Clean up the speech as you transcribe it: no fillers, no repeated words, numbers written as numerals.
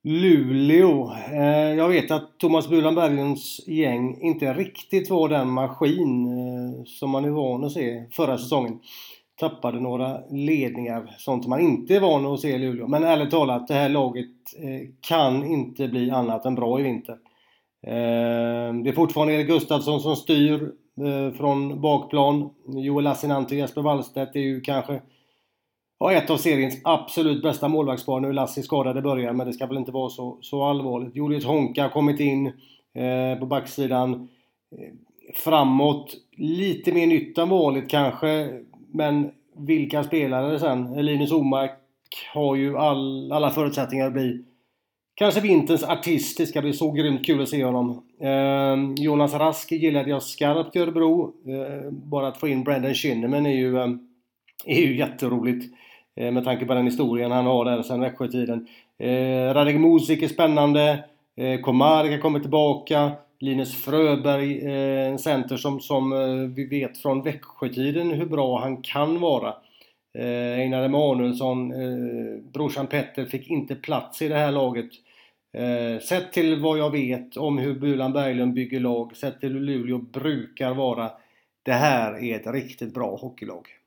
Luleå. Jag vet att Thomas Bulan Berglunds gäng inte riktigt var den maskin som man är van att se förra säsongen. Tappade några ledningar, sånt man inte är van att se i Luleå. Men ärligt talat, det här laget kan inte bli annat än bra i vinter. Det är fortfarande Erik Gustafsson som styr från bakplan. Joel Lassinantti och Jesper Wallstedt är ju kanske ett av seriens absolut bästa målvaktspar. Nu är Lassi skadad i början, men det ska väl inte vara så allvarligt. Julius Honka har kommit in på backsidan. Framåt lite mer nytt än vanligt kanske, men vilka spelare sen? Linus Omark har ju alla förutsättningar att bli kanske vinterns artist. Det ska bli så grymt kul att se honom. Jonas Rask gillade jag skarpt i Örebro. Bara att få in Brandon Shinniman är ju jätteroligt. Med tanke på den historien han har där sedan Växjötiden. Radek Musik är spännande. Komarka kommer tillbaka. Linus Fröberg, en center som vi vet från Växjötiden hur bra han kan vara. Einar Emanuelsson, brorsan Petter fick inte plats i det här laget. Sett till vad jag vet om hur Bulan Berglund bygger lag, sett till hur Luleå brukar vara, det här är ett riktigt bra hockeylag.